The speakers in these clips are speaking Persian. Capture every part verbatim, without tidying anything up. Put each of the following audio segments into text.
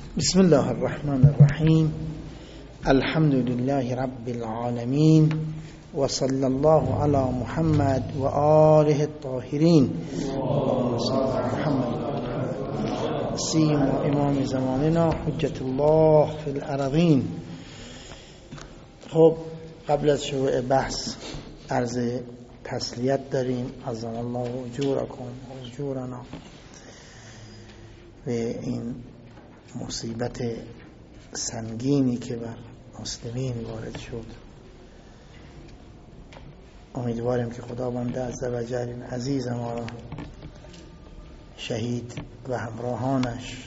بسم الله الرحمن الرحیم. الحمد لله رب العالمین و صلی الله علی محمد و آله الطاهرین. اللهم صل علی محمد سیم و امام زماننا حجت الله فی الارضین. خب قبل از شروع بحث عرض تسلیت داریم. عظم الله اجورکم و اجورنا و این مصیبت سنگینی که بر مسلمین وارد شد. امیدواریم که خداوند عزوجل این عزیز ما را، شهید و همراهانش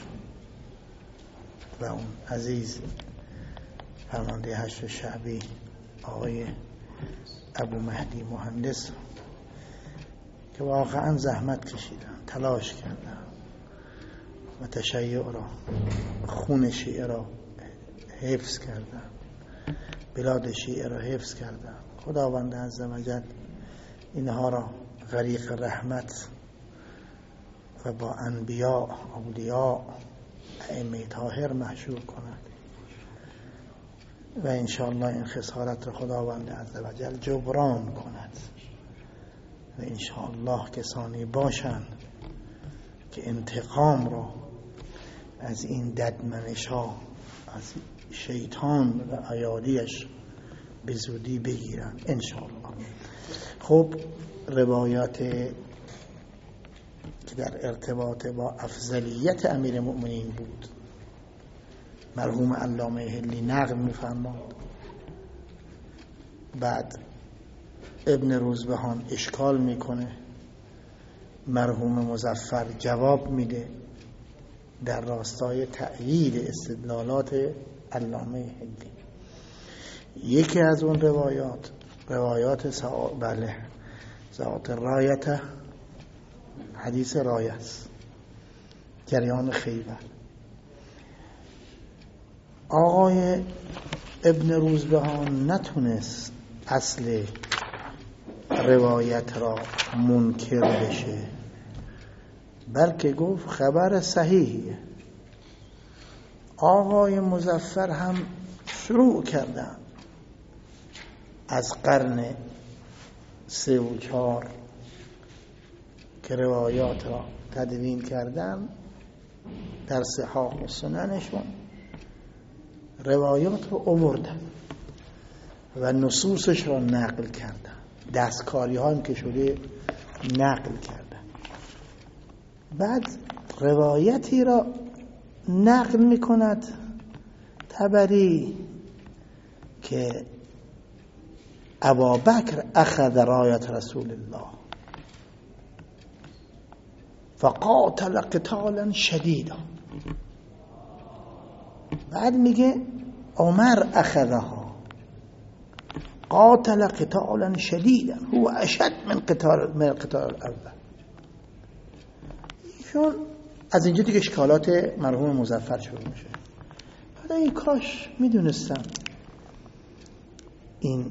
و اون عزیز فرمانده حشد شعبی آقای ابو مهدی مهندس که واقعا زحمت کشیدن، تلاش کردن و تشیع را، خون شیعه را حفظ کردن، بلاد شیعه را حفظ کردن. خداوند عزوجل اینها را غریق رحمت و با انبیاء، اولیاء، ائمه طاهر محشور کند و انشاءالله این خسارت را خداوند عزوجل جبران کند و انشاءالله کسانی باشند که انتقام را از این ددمنش ها، از شیطان و ایادیش به زودی بگیرن انشاءالله. خب روایات که در ارتباط با افضلیت امیر مؤمنین بود مرحوم علامه حلی نقل می‌فرماد. بعد ابن روزبهان اشکال میکنه، مرحوم مظفر جواب میده در راستای تأیید استدلالات علامه حلی. یکی از اون روایات روایات سا... بله ذات رایت، حدیث رایه است، جریان خیبر. آقای ابن روزبهان نتونست اصل روایت را منکر بشه، بلکه گفت خبر صحیحیه. آقای مظفر هم شروع کردن از قرن سه و چهار که روایات را تدوین کردن در صحاح و سننشون، روایات رو آوردن و نصوصش را نقل کردن، دستکاری ها هم که شده نقل کردن. بعد روایتی را نقل می کند طبری که ابوبکر اخذ رایت رسول الله فقاتل قتالا شدیدا. بعد میگه عمر اخذها قاتل قتالا شدیدا هو اشد من قتال من قتال الاول. چون از اینجا دیگه اشکالات مرحوم مظفر شروع میشه. بعد این کاش میدونستم این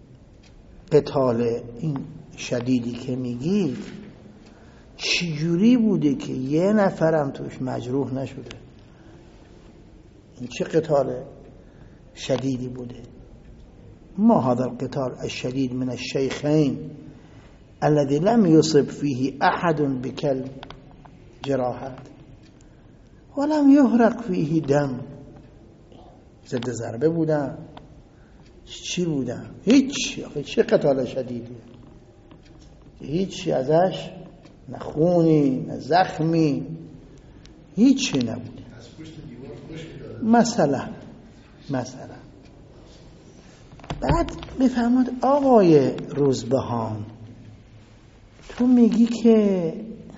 قتال این شدیدی که میگید چجوری بوده که یه نفرم توش مجروح نشده. این چه قتال شدیدی بوده؟ ما هذا القتال الشديد من الشيخين الذي لم يصب فيه أحد بكلب جراحات ولم يهرق فيه دم. ضد ضربه بودن؟ چی بودن؟ هیچ. چه قتال شدیدی؟ هیچی ازش، نه خونی نه زخمی، هیچی نبود. مثلا مثلا بعد بفرماد آقای روزبهان، تو میگی که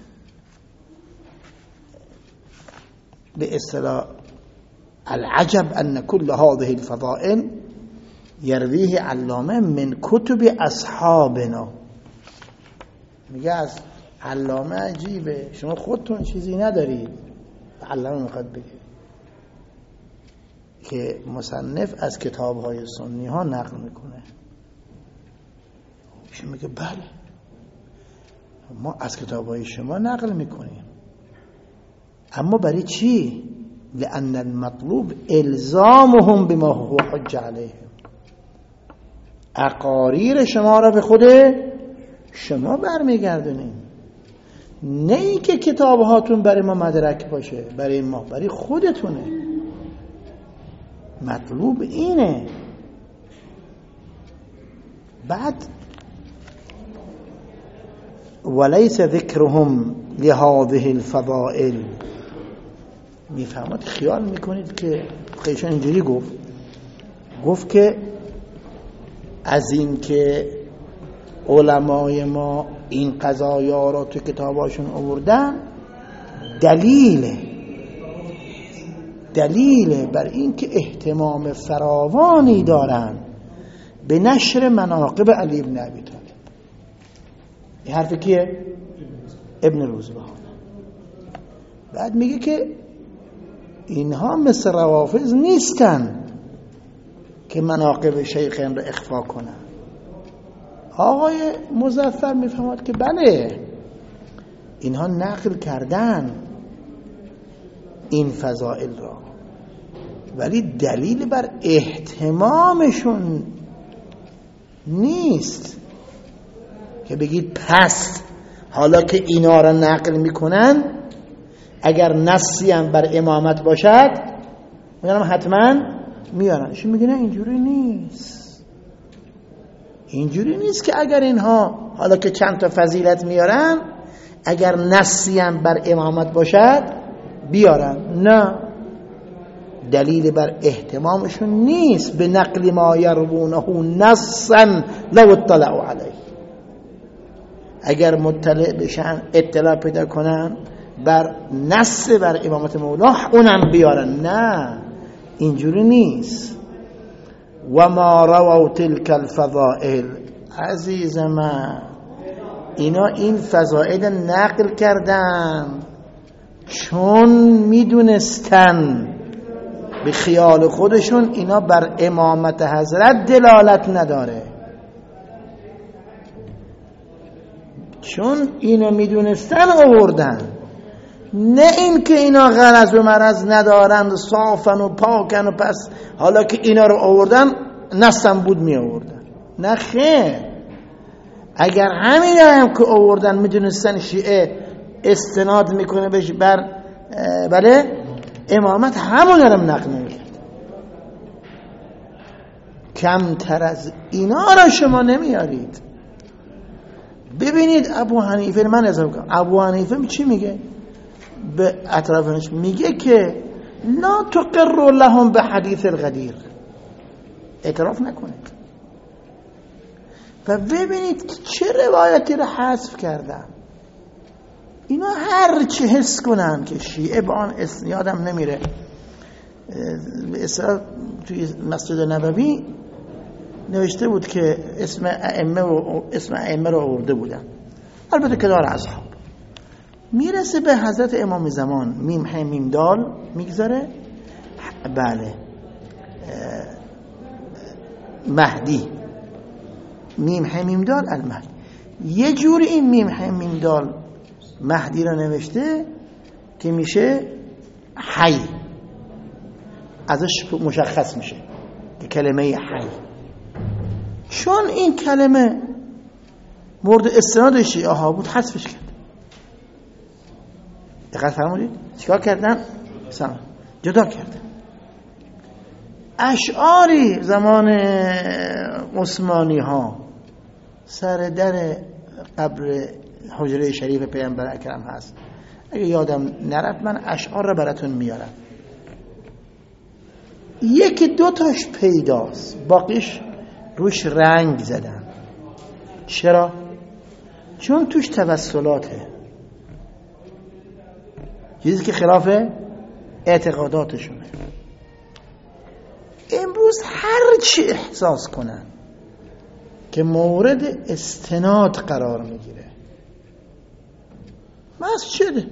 به اصطلاح العجب ان كل هذه الفضائل يرويه علامه من کتب اصحابنا. میگه از علامه عجیبه، شما خودتون چیزی ندارید. علامه میخواد بگه که مصنف از کتاب‌های سنی ها نقل میکنه. ایشون میگه بله ما از کتاب‌های شما نقل میکنیم، اما برای چی؟ لأن المطلوب الزامهم بما هو حج علیهم، اقاریر شما را به خود شما برمیگردونین، نه ای که کتاب هاتون برای ما مدرک باشه، برای ما، برای خودتونه. مطلوب اینه. بعد وليس ذکرهم لهذه الفضائل، میفهمید؟ خیال میکنید که خیشان اینجوری گفت گفت که از این که علمای ما این قضایا را تو کتاباشون آوردن دلیله دلیله بر این که اهتمام فراوانی دارن به نشر مناقب علی بن ابی طالب. این حرف کیه؟ ابن روزبهان. بعد میگه که اینها مثل روافض نیستن که مناقب شیخین رو اخفا کنن. آقای مظفر میفهمد که بله، اینها نقل کردن این فضائل را، ولی دلیل بر اهتمامشون نیست که بگید پس حالا که اینا را نقل میکنن اگر نصی هم بر امامت باشد میگن حتما میارن. ایشون میگه نه، اینجوری نیست. اینجوری نیست که اگر اینها حالا که چند تا فضیلت میارن اگر نصی هم بر امامت باشد بیارن. نه، دلیل بر اهتمامشون نیست به نقل ما یروونه نصا لو اطلعوا علیه. اگر مطلع بشن، اطلاع پیدا کنن بر نص بر امامت مولا، اونم بیارن. نه، اینجوری نیست. و ما رووا تلك الفضائل، عزیز من، اینا این فضائل نقل کردن چون میدونستن به خیال خودشون اینا بر امامت حضرت دلالت نداره، چون اینو میدونستن آوردن، نه این که اینا غرض و مرض ندارن، صافن و پاکن و پس حالا که اینا رو آوردن نصم بود می آوردن. نه خیر، اگر همین هم که آوردن میدونستن شیعه استناد میکنه بهش بر بله امامت، همون رو نقل نمیکرد. کمتر از اینا را شما نمیارید. ببینید ابو حنیفه، من اضافه کنم، ابو حنیفه چی میگه به اطرافش؟ میگه که لا تقر لهم به حدیث الغدیر، اعتراف نکنید. و ببینید چه روایتی رو حذف کردن. اینا هر چی حس کنن که شیعه با آن یادم نمیره، به اصطلاح توی مسجد نبوی نوشته بود که اسم ائمه و اسم ائمه رو آورده بودن، البته که دار اصحاب، میرسه به حضرت امام زمان، میم هم میم دال میگذاره، بله مهدی، میم هم میم دال المهدی. یه جور این میم هم میم دال مهدی را نوشته که میشه حی، ازش مشخص میشه که کلمه حی، چون این کلمه مورد استناد شیعه ها بود حذفش کرد. دقت فرمودید چیکار کردن؟ سلام جدا کردن. اشعاری زمان عثمانی ها سر در قبر حجره شریف پیامبر اکرم هست، اگه یادم نرفت من اشعار را براتون میارم. یکی دو تاش پیداست، باقیش روش رنگ زدن. چرا؟ چون توش توسلاته، چیزی که خلاف اعتقاداتشونه. امروز هر چی احساس کنن که مورد استناد قرار میگیره، مسجد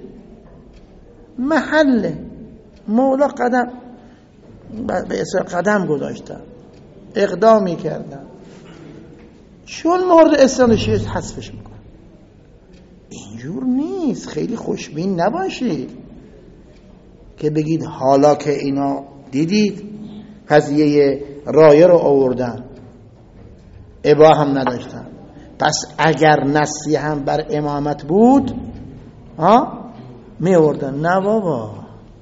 محل مولا قدم به اصطلاح قدم گذاشتن، اقدامی کردن، چون مورد استناد شیعه حذفش میکنن. اینجور نیست. خیلی خوشبین نباشید که بگید حالا که اینا دیدید قضیه رایه رو آوردن ابا هم نداشتن، پس اگر نصی هم بر امامت بود ها می آوردن. نه بابا،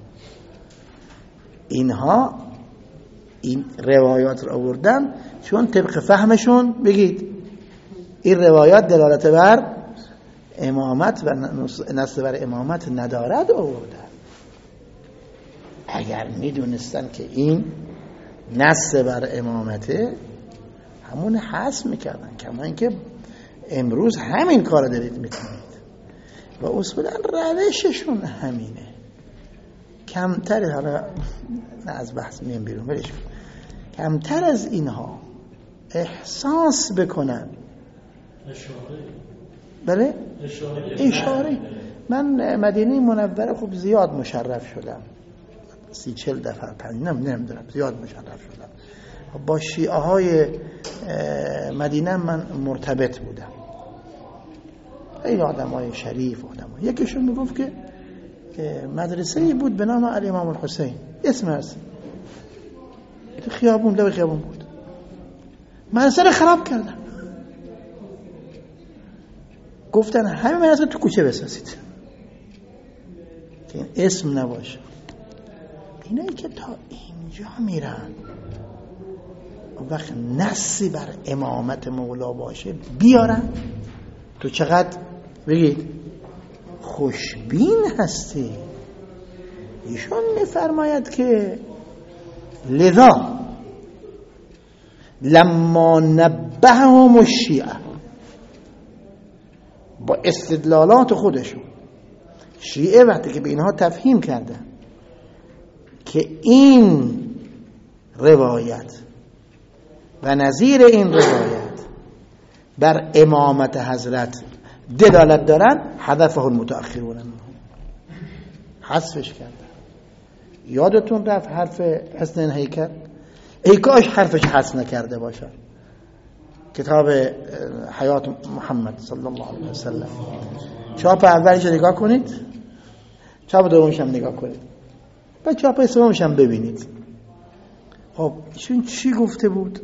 اینها این روایات رو آوردن چون طبق فهمشون بگید این روایات دلالت بر امامت و نص بر امامت ندارد آوردن. اگر می دونستن که این نص بر امامته همون حذف میکردن، کما اینکه امروز همین کار دارید میکنید و اصولا روششون همینه. کمتر، حالا نه از بحث میم بیرون برش، کمتر از اینها احساس بکنن. اشاره بله؟ اشاره اشاره. من مدینه منوره خوب زیاد مشرف شدم، سی چل دفعه پنج نمیدونم زیاد مشرف شدم. با شیعه های مدینه من مرتبط بودم. این آدم های شریف آدم های. یکیشون میگفت که مدرسه بود به نام الامام الحسین، اسم هست، تو خیابون لب خیابون بود. مدرسه رو خراب کردن، گفتن همه مدرسه تو کوچه بسازید که این اسم نباشه. اینایی که تا اینجا میرن وقت نصی بر امامت مولا باشه بیارن، تو چقدر بگید خوشبین هستی. ایشون میفرماید که لذا لما نبههم الشیعه، با استدلالات خودشون شیعه وقتی که به اینها تفهیم کردن که این روایت و نظیر این روایت بر امامت حضرت دلالت دارن، حذفه المتأخرون، حذفش کردن. یادتون رفت حرف حسن هیکل؟ ای کاش حرفش حذف نکرده باشه. کتاب حیات محمد صلی الله علیه وسلم چاپ اولش نگاه کنید، چاپ دومش هم نگاه کنید، بعد چاپ سومش هم ببینید. خب ایشون چی گفته بود؟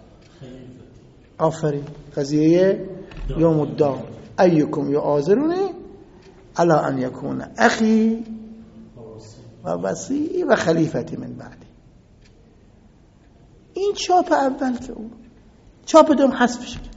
آفرین، قضیه یوم الدار ایکم یعاذرونی الا ان یکون اخی و وصی و خلیفتی من بعدی. این چاپ اول که اون چاپ دوم حذفش کرد.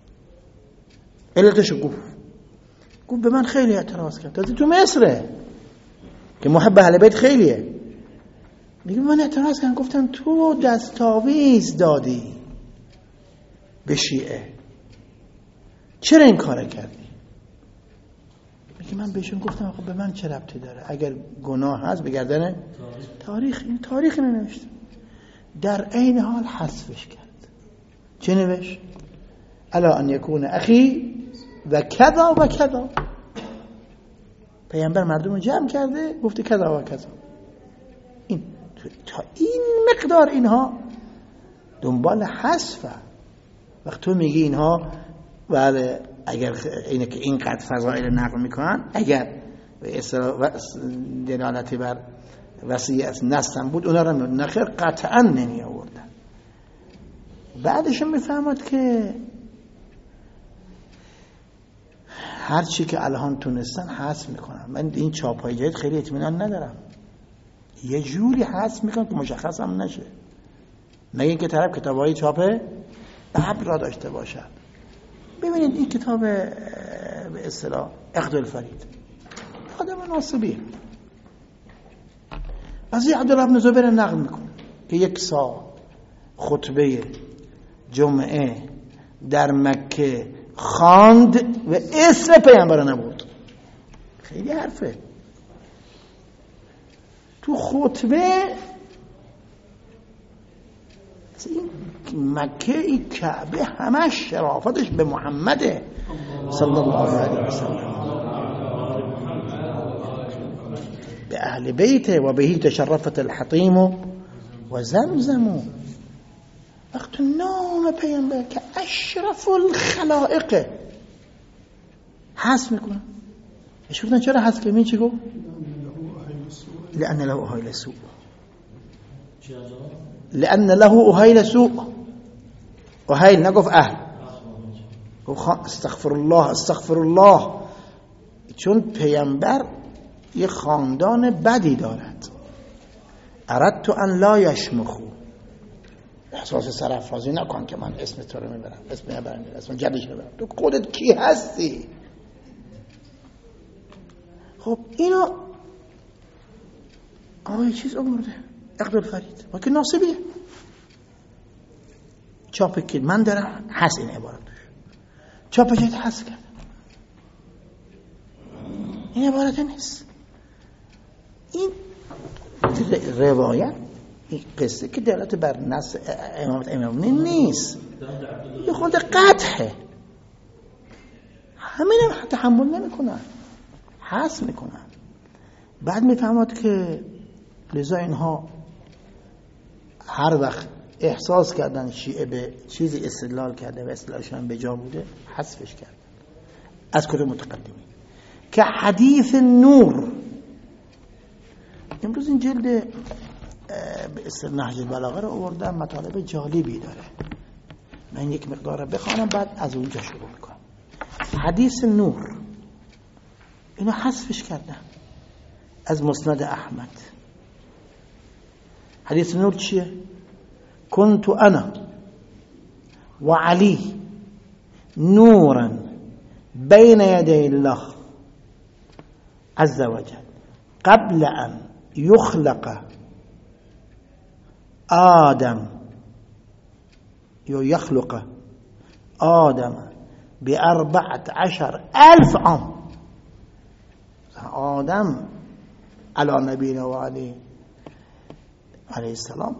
علتشو گفت گفت به من خیلی اعتراض کرد، تازه تو مصره که محب اهل بیت خیلیه. میگه من اعتراض کردم، گفتم تو دستاویز دادی به شیعه، چرا این کار کردی؟ میگه من بهشون گفتم خب به من چه ربطی داره؟ اگر گناه هست بگردن تاریخ، این تاریخ ننوشته، در عین حال حذفش کرد. چه نوشت؟ الا ان یکون اخی و کذا و کذا. پیامبر مردم جمع کرده گفته کذا و کذا. این تا این مقدار اینها دنبال حذفه. وقت تو میگی اینها بله اگر اینه که اینقدر فضائل نقل میکنن، اگر به اصطلاح دلالتی بر وصیت نستن بود اونا رو نخیر قطعا نمی آوردن. بعدش میفهمد که هر چی که الان تونستن حذف میکنن. من این چاپای جدید خیلی اطمینان ندارم، یه جوری حذف میکنن که مشخص هم نشه، مگه اینکه طرف کتابای چاپ باب را داشته باشه. ببینید این کتاب به اصطلاح عقد الفرید آدم ناصبی از عبدالله بن زبیر نقل میکنه که یک سال خطبه جمعه در مکه خواند و اسم پیامبر نبود. خیلی حرفه. تو خطبه این مکه، این کعبه همش شرافتش به محمده صلی الله علیه وسلم، به اهل بیته و بهی تشرفت الحطیم و زمزم. وقت نام پیامبر که اشرف الخلائق حذف میکنن. اش گفتن چرا حذف کردین؟ چی گفت؟ لأن له أهيل سوء چی آجا؟ لأن له أهيل سوء أهيل نقف أهل استغفر الله استغفر الله چون پیامبر یه خاندان بدی دارد. اردت ان لا یشمخو، احساس سرافرازی نکن که من اسم تو رو میبرم، اسم میبرم، اسم جدش میبرم. تو خودت کی هستی؟ خب اینو آقای چیز آورده عقدالفرید ما که ناصبیه چاپ که من دارم هست این عبارت چاپ جد هست کرد. این عبارت نیست. این روایت این قصه که دلالت بر نص امامت امامی نیست، یه خود قطعه. همین هم تحمل نمی کنن، حس می کنن. بعد می فهمد که لذا اینها هر وقت احساس کردن شیعه به چیزی استدلال کرده و استدلالشان به جا بوده حذفش کردن از کتب متقدمین. که حدیث نور امروز این جلد به اصطلاح نهج البلاغه رو آوردم، مطالب جالبی داره. من یک مقدار رو بخوانم بعد از اونجا شروع میکنم. حدیث نور اینو حذفش کردن از مسند احمد. حدیث نور چیه؟ كنت انا وعلي نورا بين يدي الله عز وجل قبل ان يخلق آدم يخلق آدم بأربعة عشر ألف عام. آدم على نبينا وعليه عليه السلام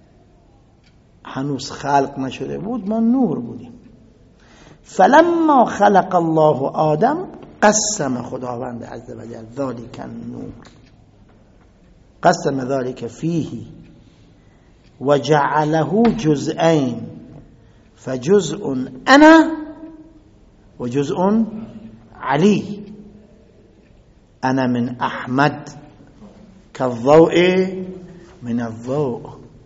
هنوز خلق نشده بود، ما نور بودیم. فلما خلق الله آدم قسم خداوند عز وجل ذلك النور، قسم ذلك فيه وجعله جزئين فجزء أنا وجزء علي. أنا من أحمد كالضوء من الضوء.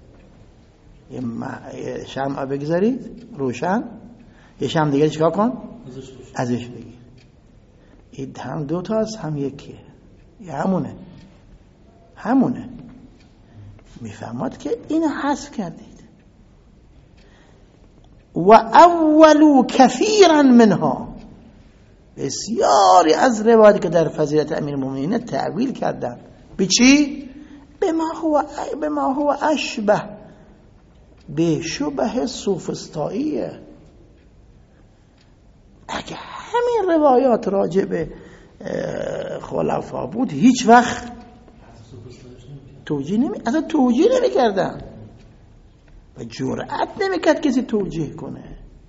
یه شمع بگذارید روشن، یه شمع دیگه چیکار کن؟ ازش بگیر. این هم دو تا است هم یکیه، یه همونه همونه. میفهمد که اینو حذف کردید. و اولو کثیرا منها، بسیاری از روایاتی که در فضیلت امیرالمومنین تعویل کردن به چی؟ بما هو بما هو اشبه به شبه سوفسطائیه. اگه همین روایات راجع به خلفا بود هیچ وقت توجیه نمی اصلا توجیه نمی کردن و جرأت نمی کرد کسی توجیه کنه.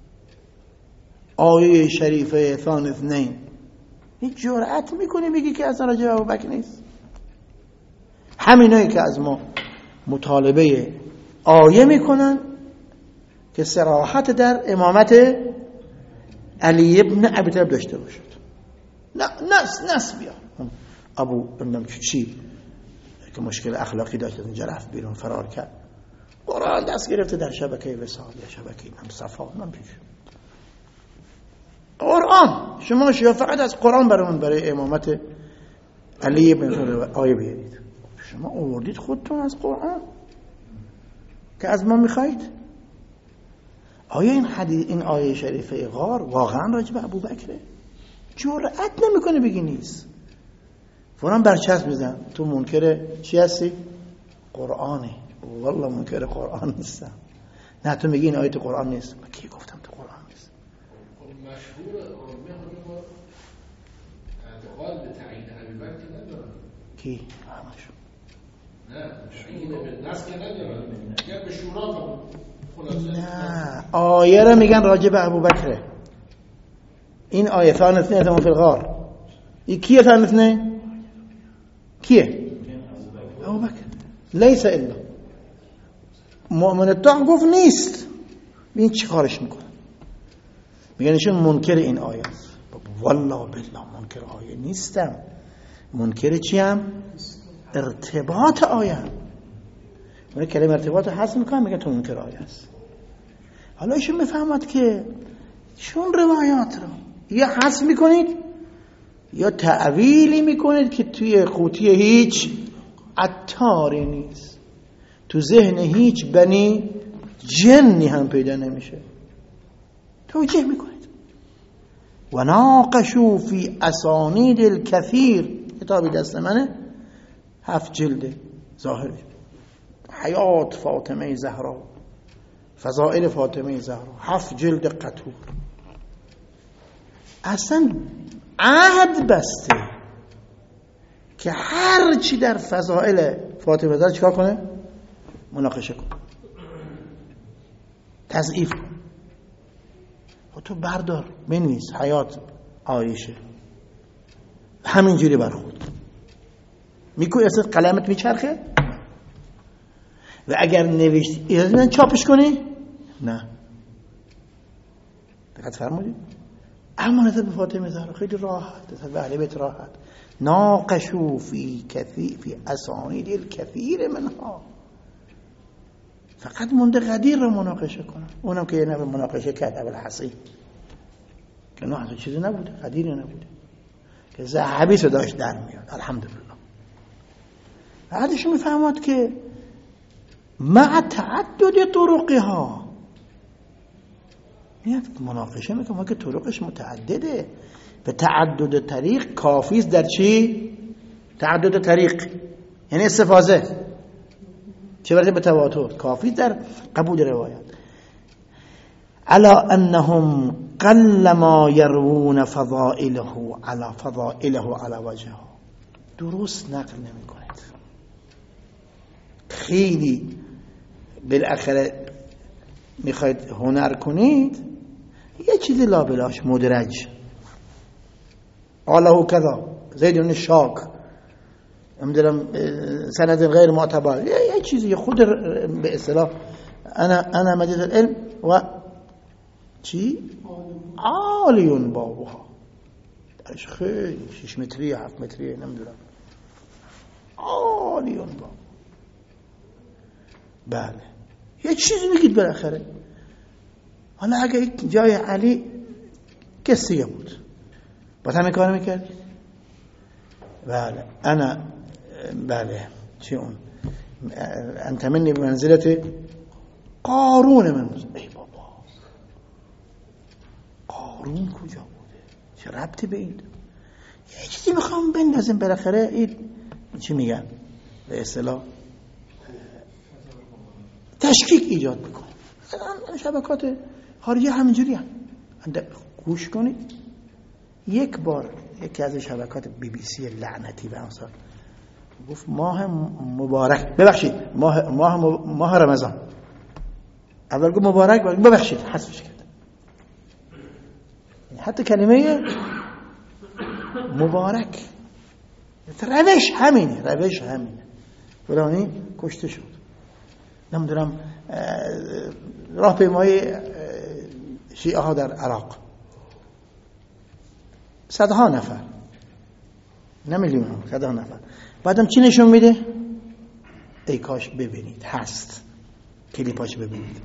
آیه شریفه ثانی اثنین هیچ جرأت میکنی میگی که اصلا راجع به ابوبکر نیست؟ همینایی که از ما مطالبه آیه میکنن که صراحت در امامت علی ابن ابی طالب داشته باشد. نه نس نس بیا ابو بندم چی که مشکل اخلاقی داشت اونجا رفت بیرون فرار کرد، قرآن دست گرفته در شبکه وصال یا شبکه نم صفا نم پیش قرآن. شما شیا فقط از قرآن برامون برای امامت علی ابن آیه بیارید. شما آوردید خودتون از قرآن که از ما میخواید. آیا این حدیث این آیه شریفه غار واقعا راجع به ابوبکره؟ جرأت نمیکنه بگی نیست. فورا برچسب میزن تو منکر چی هستی؟ قرآنی. والله منکر قرآن نیستم. نه تو میگی این آیه تو قرآن نیست. من کی گفتم تو قرآن نیست؟ مشهور عامه اعتقاد به تعیین ابوبکر ندارن. کی؟ همشون. نه تعیین به نص که ندارن. اگر به شورا نه آیه رو میگن راجع به ابوبکر. این آیه ثانی اثنین فی الغار. این کیه ثانی اثنین؟ کیه؟ ابوبکر. لیس الا مؤمن الطاع گفت نیست. این چی کارش میکنه؟ میگن ایشون منکر این آیه است. والله بالله منکر آیه نیستم. منکر چی هم؟ ارتباط آیه اون کلمه ارتباط حذف میکنن میگن تو منکر آیه است. حالا ایشون میفهمد که چون روایات رو یا حذف میکنید یا تعویلی میکنید که توی قوطی هیچ عطاری نیست، تو ذهن هیچ بنی جنی هم پیدا نمیشه، توجیه میکنید. و ناقشوا فی اسانید الکثیر، کتابی دست منه، هفت جلده، ظاهر حیات فاطمه زهرا، فضائل فاطمه زهرا، هفت جلد قطور. اصلا عهد بسته که هر چی در فضائل فاطمه زهرا چیکار کنه؟ مناقشه کن، تضعیف کن. و تو بردار بنویس حیات عایشه، همینجوری برخورد میکنی، اصلا قلمت میچرخه. و اگر نوشتی اجازه من چاپش کنی؟ نه. دقت فرمودید؟ اما نسبت به فاطمه زهرا خیلی راحت، نسبت به اهل بیت راحت. ناقشوا فی کثیر فی اسانید الکثیر منها، فقط مونده قدیر رو مناقشه کنن. اونم که یه نفر مناقشه کرد، ابوالحسین، که نه اصلا چیزی نبوده، قدیری نبوده، که ذهبی رو داشت در میاد. الحمدلله. بعدش میفهمد که مع تعدد طرقها، میاد مناقشه میکنه که طرقش متعدده. به تعدد طریق کافیست در چی؟ تعدد طریق یعنی استفاضه، چه برسه به تواتر، کافی در قبول روایت. الا انهم قل ما يروون فضائله على فضائله على وجهه، درست نقل نمی کنید. خیلی بالاخره میخواید هنر کنید، یه چیزی لابلاش مدرج، قاله کذا زید بن شاک، نمیدونم سند غیر معتبر، یه چیزی خود به اصطلاح انا انا مجد العلم و چی عالیون بابوها، درش خیلی شش متری هفت متری نمیدونم، عالیون بابو. بله یه چیزی میگید بالاخره. حالا اگه جای علی کسیه بود باید همین کار میکرد. بله انا بله چی اون انت منی به منزلت قارون من. ای بابا قارون کجا بوده؟ چه ربطی به این؟ یه چیزی میخوام بندازیم بالاخره این چی میگن به اصطلاح تشکیک ایجاد بکنه. شبکات خارجی همینجوری هم گوش کنید. یک بار یکی از شبکات بی بی سی لعنتی و امثال گفت ماه مبارک، ببخشید ماه ماه ماه رمضان، اول گفت مبارک ببخشید حذفش کرد. حتی کلمه مبارک روش همینه، روش همینه. فلانی کشته شد، نمیدونم راهپیمایی شیعه ها در عراق صدها نفر، نه میلیون، صدها نفر. بعدم چی نشون میده؟ ای کاش ببینید، هست کلیپاش ببینید.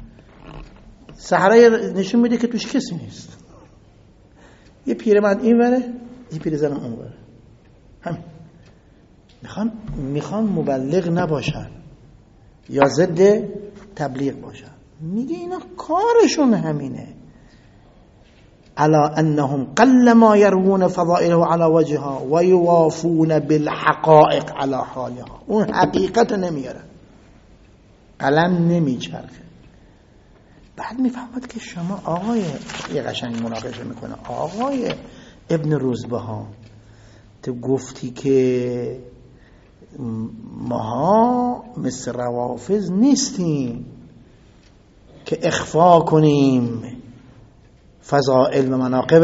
صحرای نشون میده که توش کسی نیست، یه پیرمرد این وره، یه پیرزن اون وره، همین. میخوان میخوان مبلغ نباشن یا ضد تبلیغ باشن. میگه اینا کارشون همینه. الا انهم قل ما يرون فضائله على وجهها و یوافون بالحقائق على حالها. اون حقیقت نمیارن، قلم نمیچرخه. بعد میفهمد که شما آقای، یه قشنگ مناقشه میکنه، آقای ابن روزبهان، تو گفتی که ماها مثل روافض نیستیم که اخفا کنیم فضائل و مناقب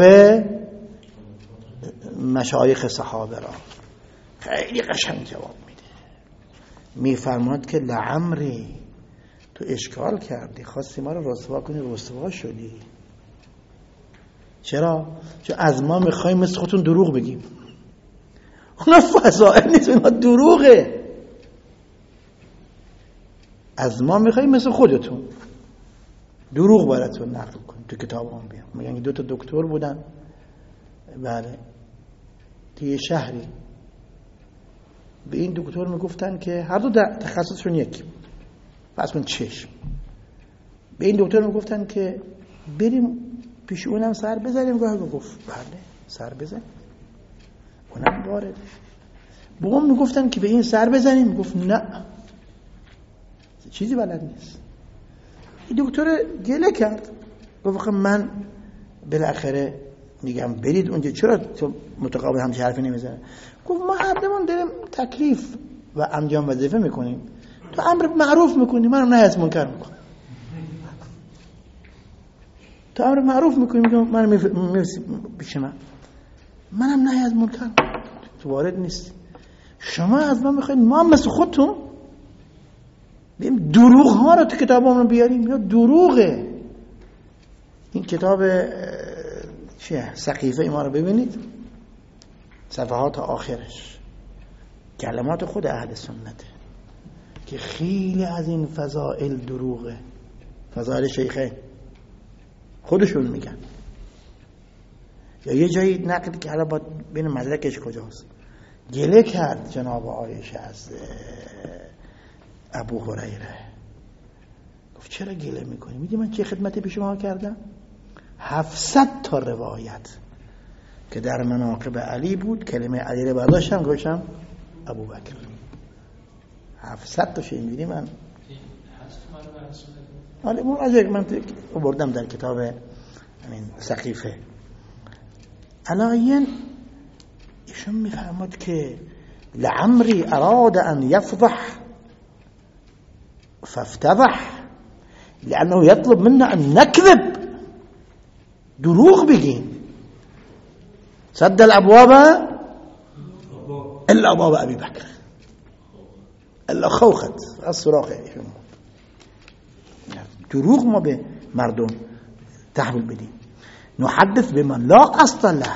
مشایخ صحابه را. خیلی قشنگ جواب میده، میفرماد که لعمری تو اشکال کردی، خواستی ما رو رسوا کنی، رسوا شدی. چرا؟ چون از ما میخوایم مثل خودتون دروغ بگیم. اونا فضائل نیست، اونا دروغه. از ما میخوایی مثل خودتون دروغ براتون نقل کن تو کتاب هم بیام. میگن دو تا دکتر بودن بله توی شهری، به این دکتر میگفتن که هر دو تخصصشون یکی بود، فرض کن چشم. به این دکتر میگفتن که بریم پیش اونم سر بزنیم. گاهی گفت بله سر بزن، اونم وارد. به اون میگفتن که به این سر بزنیم، گفت نه چیزی بلد نیست. این دکتر گله کرد، گفت من بالاخره میگم برید اونجا، چرا تو متقابل همچه حرفی نمیزنه؟ گفت ما هر دومون داریم تکلیف و انجام وظیفه میکنیم، تو امر معروف میکنی، منم نهی از منکر میکنم. تو امر معروف میکنی، میگم منم میرسی پیش من، منم نهی از منکر میکنم، تو وارد نیستی. شما از من میخواید ما هم مثل خودتون بیم دروغ ها رو تو کتابمون بیاریم؟ یا دروغه. این کتاب چیه سقیفه ما رو ببینید، صفحات آخرش کلمات خود اهل سنته که خیلی از این فضائل دروغه. فضائل شیخه خودشون میگن، یا یه جایی نقل که حالا باید بین مدرکش کجاست. گله کرد جناب عایشه از ابو هریره، گفت چرا گله میکنی؟ میدی من چه خدمتی به شما کردم؟ هفتصد تا روایت که در مناقب علی بود، کلمه علی رو برداشتم گوشم ابو بکر. هفتصد تا شی میدی من حالا مراجعه من بردم در کتاب همین سقیفه. علایین ایشون میفهمد که لعمری اراد ان یفضح فافتضح لانه يطلب منا ان نكذب، دروغ بگیم. سد الابواب الا ابواب ابي بكر الا خوخت از سراخ ایشون. دروغ ما به مردم تحویل بدیم. نحدث بمن لا اصل له،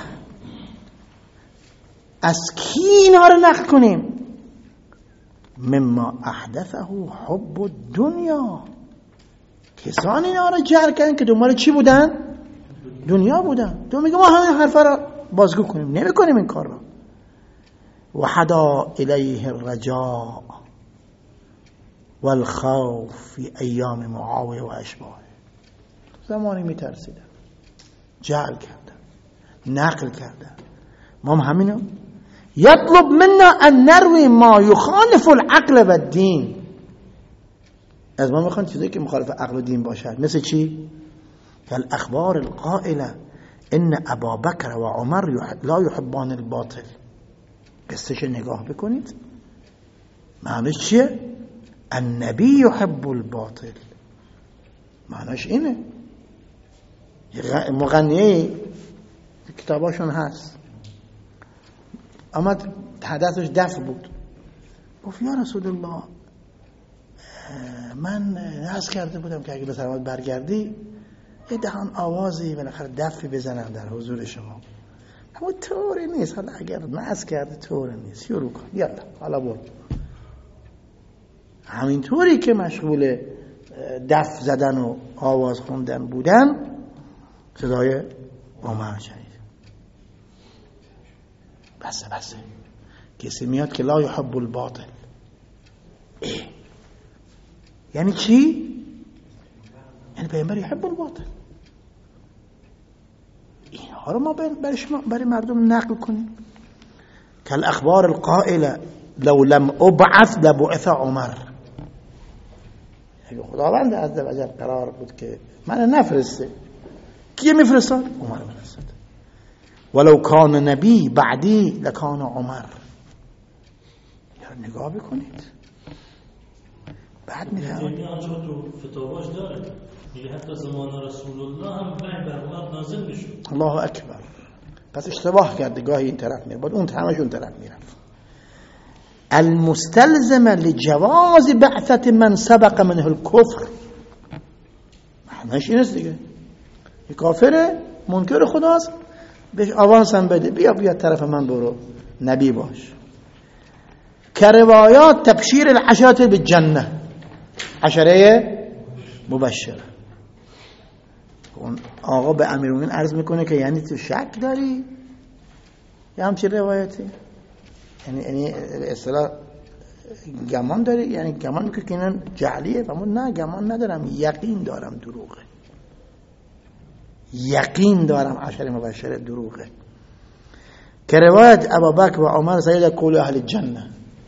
از کی اینا رو نقل کنیم؟ مما احدثه حب الدنیا، کسانی اینا رو جر کردن که دنبال چی بودن؟ دنیا بودن. تو میگه ما همین حرفا رو بازگو کنیم، نمی کنیم این کار رو. وحدا الیه الرجاء والخوف فی ایام معاویه و اشباهه. زمانی میترسیدن، جعل کردن، نقل کردن. ما هم همینو یطلب منا ان نروی ما یخالف العقل و الدین. از ما میخوان چیزایی که مخالف عقل و دین باشد. مثل چی؟ الاخبار القائله ان ابا بکر و عمر لا يحبان الباطل. قصهش نگاه بکنید، معنیش چیه؟ النبی يحب الباطل، معنیش اینه. مغنیه کتاباشون هست، آمد هدفش دفع بود، گفت یا رسول الله من عرض کرده بودم که اگه به سلامت برگردی یه دهان آوازی بالاخره دفعی بزنم در حضور شما. اما طوری نیست، حالا اگر نعز کرده طوری نیست، شروع کن، یالا حالا برو. همین طوری که مشغول دف زدن و آواز خوندن بودن، صدای عمر شنید. بسه بسه کسی میاد که لا يحب الباطل. اه. یعنی چی؟ یعنی پیامبر يحب الباطل. اینها رو ما برای شما برای مردم نقل کنیم. کل اخبار القائله لو لم ابعث لبعث عمر. اگه خداوند عزوجل قرار بود که من نفرسته، کی میفرستاد؟ عمر میفرستاد. ولو کان نبی بعدی لکان عمر. یا نگاه بکنید، بعد میفهمید این آنجا تو فتاواش داره، میگه حتی زمان رسول الله هم وحی بر عمر نازل میشد. الله اکبر. پس اشتباه کرده، گاهی این طرف میره بعد اون همش اون طرف میره. المستلزم لجواز بعثت من سبق منه الكفر. معنیش این است دیگه، یه کافره منکر خداست، بهش آوانس هم بده، بیا بیا طرف من برو، نبی باش. که روایات تبشیر العشرة بالجنه، عشره مبشره. اون آقا به امیرالمومنین عرض میکنه که یعنی تو شک داری؟ یه همچین روایتی؟ یعنی یعنی اصطلاح گمان داری؟ یعنی گمان میکنه که اینا جعلیه؟ فرمود نه گمان ندارم، یقین دارم دروغه. یقین دارم عشره مبشره دروغه. که روایت ابوبکر و عمر سید کل اهل الجنه.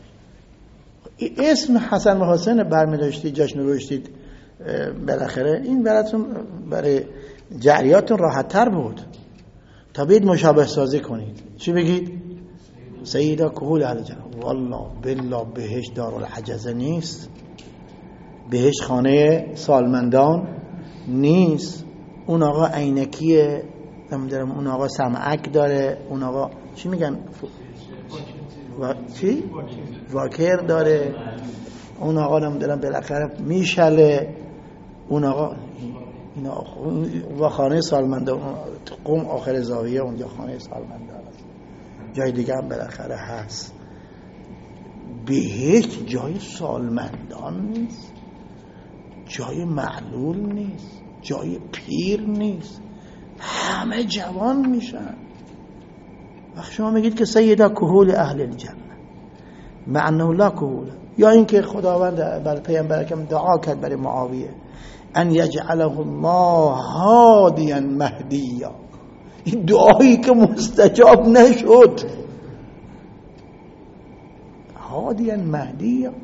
اسم حسن و حسین برمی داشتید، جشن روشتید، بالاخره این براتون برای جعلیاتون راحت تر بود تا بید مشابه سازی کنید. چی بگید؟ سیدا کهول اهل جنه. والله بالله بهش دارالعجزه نیست، بهش خانه سالمندان نیست. اون آقا عینکیه، نمیدونم اون آقا سمعک داره، اون آقا چی میگن و... چی؟ واکر داره، اون آقا نمیدونم بالاخره میشله، اون آقا اینا و خانه سالمندان قم آخر زاویه اونجا خانه سالمندان است، جای دیگه هم بالاخره هست. بهشت جای سالمندان نیست، جای معلول نیست، جای پیر نیست، همه جوان میشن. وقت شما میگید که سیدا کهول اهل الجنه مع انه لا کهول، یا اینکه خداوند بر پیامبر کم دعا کرد برای معاویه ان یجعله الله هادیا مهدیا، این دعایی که مستجاب نشد. هادیا مهدیا،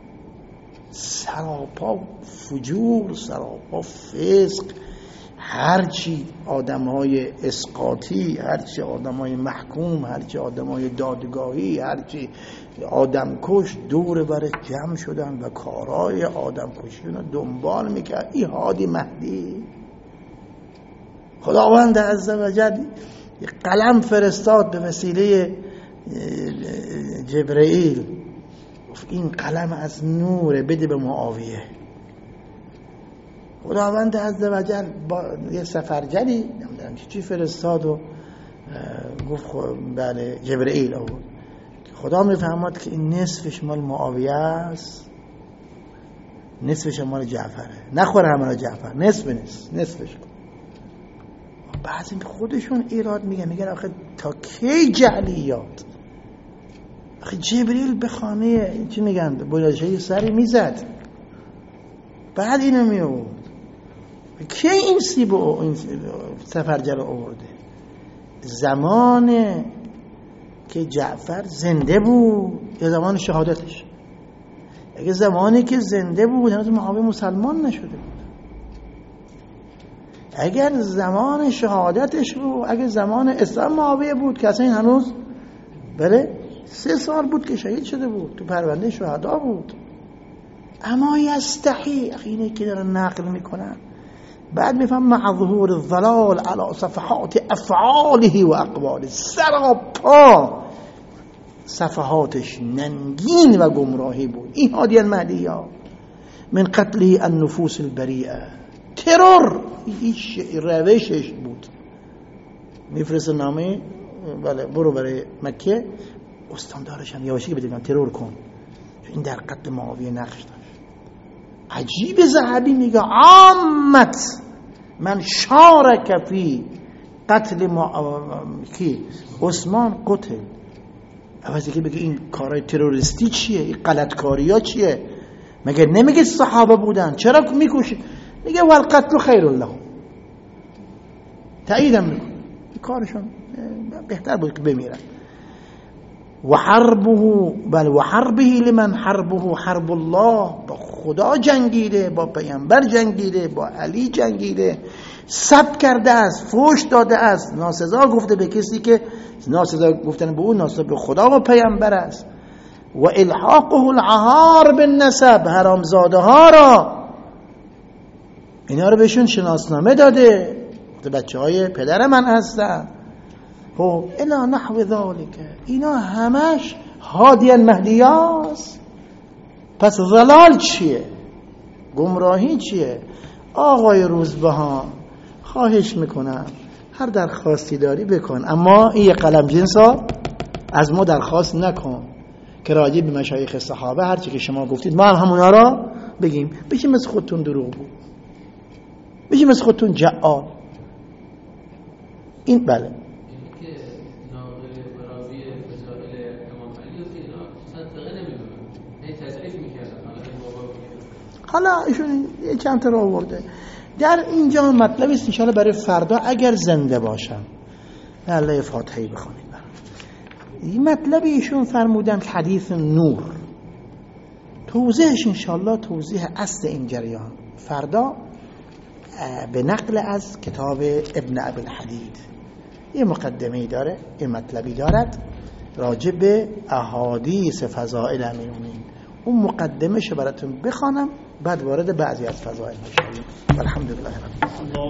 سراپا فجور، سراپا فسق، هرچی آدم های اسقاطی، هرچی آدم های محکوم، هرچی آدم های دادگاهی، هرچی آدم کش دور برش جمع شدن و کارهای آدم کشی رو دنبال میکرد. این هادی مهدی. خداوند عزوجل قلم فرستاد به وسیله جبرئیل، این قلم از نور بده به معاویه. خداوند عزوجل با یه سفرجلی نمیدونم چی فرستاد و گفت بله جبرئیل آورد. خدا میفهمد که این نصفش مال معاویه است، نصفش مال جعفره، نخوره همه جعفر، نصف نصف نصفش کن. بعضی خودشون ایراد میگن، میگن آخه تا کی جعلیات؟ آخه جبرئیل به خانه چی میگن بلندشه سری میزد، بعد اینو میورد. کی این سیب و این سفرجل آورده؟ زمان که جعفر زنده بود یا زمان شهادتش؟ اگه زمانی که زنده بود هنوز معاویه مسلمان نشده بود. اگر زمان شهادتش بود، اگر زمان اسلام معاویه بود که اصلا هنوز بله سه سال بود که شهید شده بود، تو پرونده شهدا بود. اما یستحی، اینه که دارن نقل میکنن، بعد میفهم مع ظهور الظلال على صفحات افعاله و اقواله، سراپا صفحاتش ننگین و گمراهی بود. این هادی المهدی ها من قتله النفوس البریئه، ترور ایش روشش بود. میفرست نامه بله برو برای مکه، استاندارش هم یواشکی بده ترور کن، این در قتل معاویه نقش داشت. عجیب ذهبی میگه عامت من شارک فی قتل ما... کی عثمان قتل. عوضی که بگه این کارهای تروریستی چیه، این غلطکاری ها چیه؟ مگه نمیگه صحابه بودن چرا میکشه؟ میگه والقتل خیر لهم، تاییدم میکنه کارشون بهتر بود که بمیرن. و حربه بل و حربه لمن حربه حرب الله، با خدا جنگیده، با پیامبر جنگیده، با علی جنگیده، سب کرده است، فوش داده است، ناسزا گفته به کسی که ناسزا گفتن به اون ناسزا به خدا و پیامبر است. و الحاقه العهار بالنسب، حرامزاده ها را اینا رو بهشون شناسنامه داده، بچه های پدر من هستن. خب الا نحو ذالک، اینا همش هادی المهدیاست. پس ضلال چیه؟ گمراهی چیه؟ آقای روزبهان خواهش میکنم هر درخواستی داری بکن، اما این قلم جنسا از ما درخواست نکن که راجع به مشایخ صحابه هرچی که شما گفتید ما هم همونا را بگیم. بشه مثل خودتون دروغ بود، بشه مثل خودتون جعال. این بله حالا ایشون یه چند تا رو آورده در اینجا. مطلب است انشاءالله برای فردا اگر زنده باشم الله فاتحه بخونید. این مطلب ایشون فرمودن که حدیث نور توضیحش انشاءالله توضیح اصل این جریان فردا به نقل از کتاب ابن ابی الحدید یه مقدمه‌ای داره، یه مطلبی دارد راجع به احادیث فضائل امیرالمومنین. اون مقدمه‌شو براتون بخوانم بعد وارد بعضی از فضائل بشیم. الحمدلله رب العالمین.